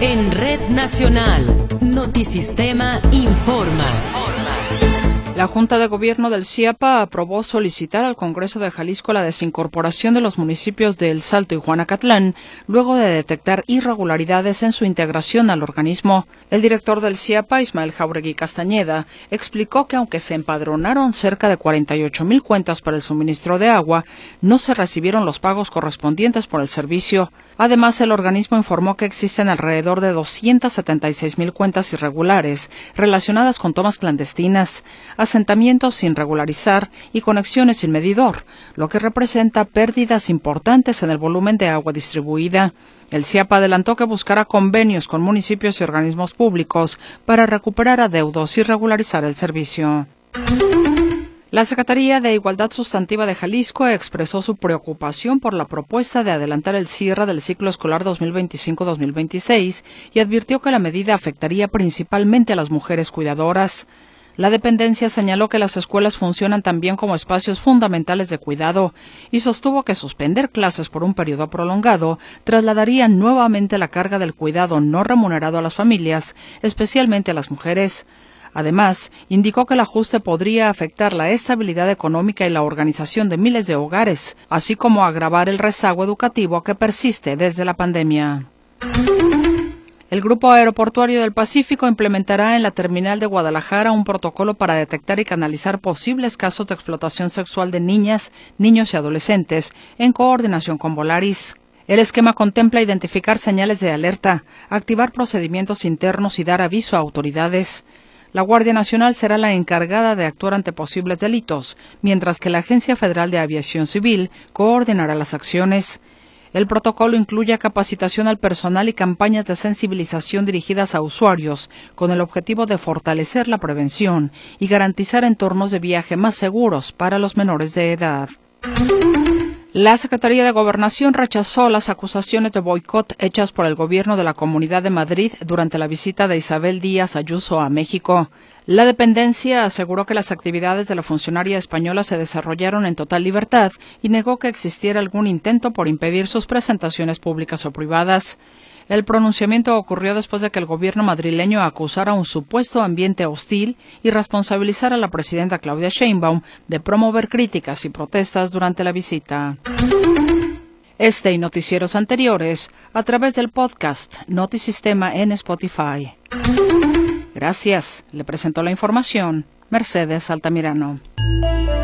En Red Nacional, Notisistema informa. La Junta de Gobierno del CIAPA aprobó solicitar al Congreso de Jalisco la desincorporación de los municipios de El Salto y Juanacatlán, luego de detectar irregularidades en su integración al organismo. El director del CIAPA, Ismael Jauregui Castañeda, explicó que aunque se empadronaron cerca de 48,000 cuentas para el suministro de agua, no se recibieron los pagos correspondientes por el servicio. Además, el organismo informó que existen alrededor de 276,000 cuentas irregulares relacionadas con tomas clandestinas, asentamientos sin regularizar y conexiones sin medidor, lo que representa pérdidas importantes en el volumen de agua distribuida. El CIAPA adelantó que buscará convenios con municipios y organismos públicos para recuperar adeudos y regularizar el servicio. La Secretaría de Igualdad Sustantiva de Jalisco expresó su preocupación por la propuesta de adelantar el cierre del ciclo escolar 2025-2026 y advirtió que la medida afectaría principalmente a las mujeres cuidadoras. La dependencia señaló que las escuelas funcionan también como espacios fundamentales de cuidado y sostuvo que suspender clases por un periodo prolongado trasladaría nuevamente la carga del cuidado no remunerado a las familias, especialmente a las mujeres. Además, indicó que el ajuste podría afectar la estabilidad económica y la organización de miles de hogares, así como agravar el rezago educativo que persiste desde la pandemia. El Grupo Aeroportuario del Pacífico implementará en la terminal de Guadalajara un protocolo para detectar y canalizar posibles casos de explotación sexual de niñas, niños y adolescentes, en coordinación con Volaris. El esquema contempla identificar señales de alerta, activar procedimientos internos y dar aviso a autoridades. La Guardia Nacional será la encargada de actuar ante posibles delitos, mientras que la Agencia Federal de Aviación Civil coordinará las acciones. El protocolo incluye capacitación al personal y campañas de sensibilización dirigidas a usuarios, con el objetivo de fortalecer la prevención y garantizar entornos de viaje más seguros para los menores de edad. La Secretaría de Gobernación rechazó las acusaciones de boicot hechas por el gobierno de la Comunidad de Madrid durante la visita de Isabel Díaz Ayuso a México. La dependencia aseguró que las actividades de la funcionaria española se desarrollaron en total libertad y negó que existiera algún intento por impedir sus presentaciones públicas o privadas. El pronunciamiento ocurrió después de que el gobierno madrileño acusara un supuesto ambiente hostil y responsabilizara a la presidenta Claudia Sheinbaum de promover críticas y protestas durante la visita. Este y noticieros anteriores a través del podcast Notisistema en Spotify. Gracias. Le presentó la información Mercedes Altamirano.